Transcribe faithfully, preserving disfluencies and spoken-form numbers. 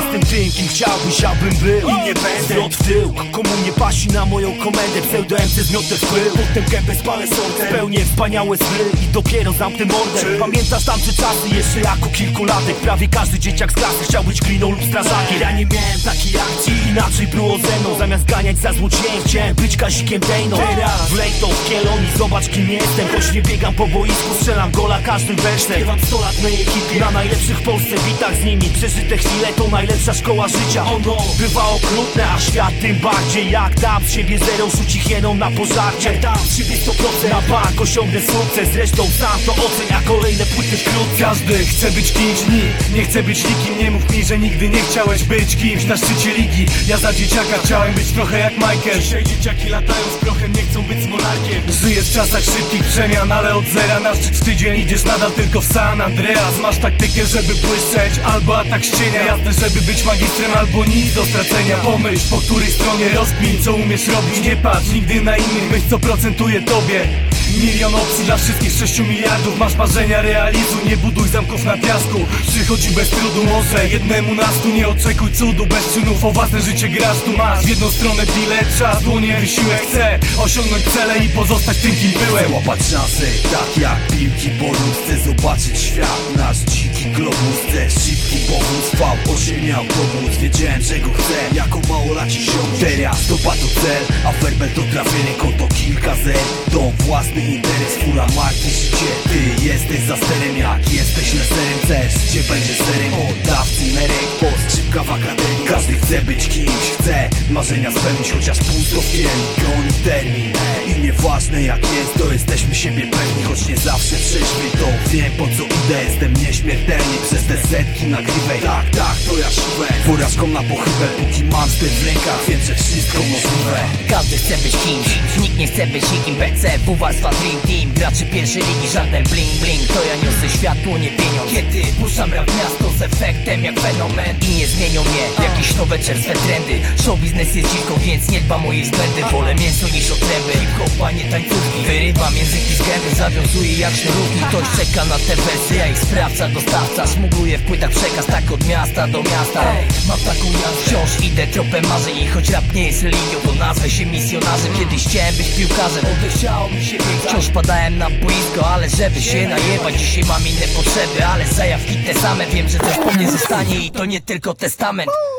jestem tym, kim chciałbyś, abym był. I nie będę zwrot w tył, komu nie pasi na moją komendę. Pseudo-M C zmiotę w pył, potem gębę spalę sądzę. Spełnię wspaniałe sny i dopiero zamknę mordę. Pamiętasz tamte czasy, jeszcze jako kilkulatek. Prawie każdy dzieciak z klasy chciał być kliną lub strażakiem. Ja nie miałem takiej akcji, inaczej było ze mną. Zamiast ganiać za złodziejem, chciałem być Kazikiem Dejną. Teraz wlej to w kielon i zobacz, kim jestem. Choć nie biegam po boisku, strzelam gola każdym wersem. Śpiewam sto lat mej ekipie, na najlepszych w Polsce bitach z nimi. Przeżyte chwile to najlepsza szkoła życia. Ono bywa okrutne, a świat tym bardziej. Jak dam z siebie zero, rzuci hieną na pożarcie. Jak dam z siebie sto procent, na bank osiągnę sukces. Zresztą sam to ocen, a kolejne płyty wkrótce. Każdy chce być kimś, nikt nie chce być nikim. Nie mów mi, że nigdy nie chciałeś być kimś na szczycie ligi. Ja za dzieciaka chciałem być trochę jak Michael. Dzisiaj dzieciaki latają z prochem, nie chcą być z monarkiem. Żyję w czasach szybkich przemian, ale od zera na szczyt tydzień idziesz nadal tylko w San Andreas. Masz taktykę, żeby błyszczeć, albo atak z cienia. Jasne, żeby być magistrem, albo nic do stracenia. Pomyśl, po której stronie rozkmin, co umiesz robić. Nie patrz nigdy na innych, myśl co procentuje tobie. Milion opcji dla wszystkich sześciu miliardów. Masz marzenia, realizuj, nie buduj zamków na piasku. Przychodzi bez trudu, może jednemu nas tu. Nie oczekuj cudu, bez czynów o własne życie grasz. Tu masz w jedną stronę bilet, czas, dłonie, wysiłek. Chcę osiągnąć cele i pozostać tym, kim byłem. Chcę łapać szansy, tak jak piłki boru. Chcę zobaczyć świat, nasz dziki globus. Chcę szybki powóz, V osiem miał pomóc. Wiedziałem, czego chcę, jako małolaci ziom. Teraz stopa to cel, a werbel to trafienie. Konto kilka zer, dom własny interes, fura marki, życie. Ty jesteś za sterem, jak jesteś leserem. Chcesz, gdzie będzie serem, oddawcy merek. Postrzybka w akademii, każdy chce być kimś. Chce marzenia spełnić, chociaż pusto w kieli. Goni termin i nieważne jak jest, to jesteśmy siebie pewni. Choć nie zawsze trzeźwy, to wiem po co idę. Jestem nieśmiertelny przez te setki nagrywek. Tak, tak, to ja siłę, porażką na pochybę. Póki mam ster w rękach, wiem, że wszystko możliwe. Każdy chce być kimś, nikt nie chce być nikim. B C, W warstwa Dream Team, graczy pierwszej ligi, żaden bling bling. To ja niosę światło, nie pieniądz. Kiedy puszczam rap miasto z efektem jak fenomen. I nie zmienią mnie jakieś nowe czerstwe trendy. Show biznes jest dziwką, więc nie dba o moje względy. Wolę mięso niż otręby, hip-hop, a nie tańcówki. Wyrywam języki z gęby, zawiązuję jak sznurówki. Ktoś czeka na te wersy, ja ich sprawca, dostawca. Szmugluję w płytach przekaz, tak od miasta do miasta. Mam taką jazdę, wciąż idę tropem marzeń. I choć rap nie jest religią, to nazwę się misjonarzem. Kiedyś chciałem być piłkarzem, odechciało mi się biegać. Wciąż padałem na boisko, ale żeby się najebać. Dzisiaj mam inne potrzeby, ale zajawki te same. Wiem, że coś po mnie zostanie i to nie tylko testament.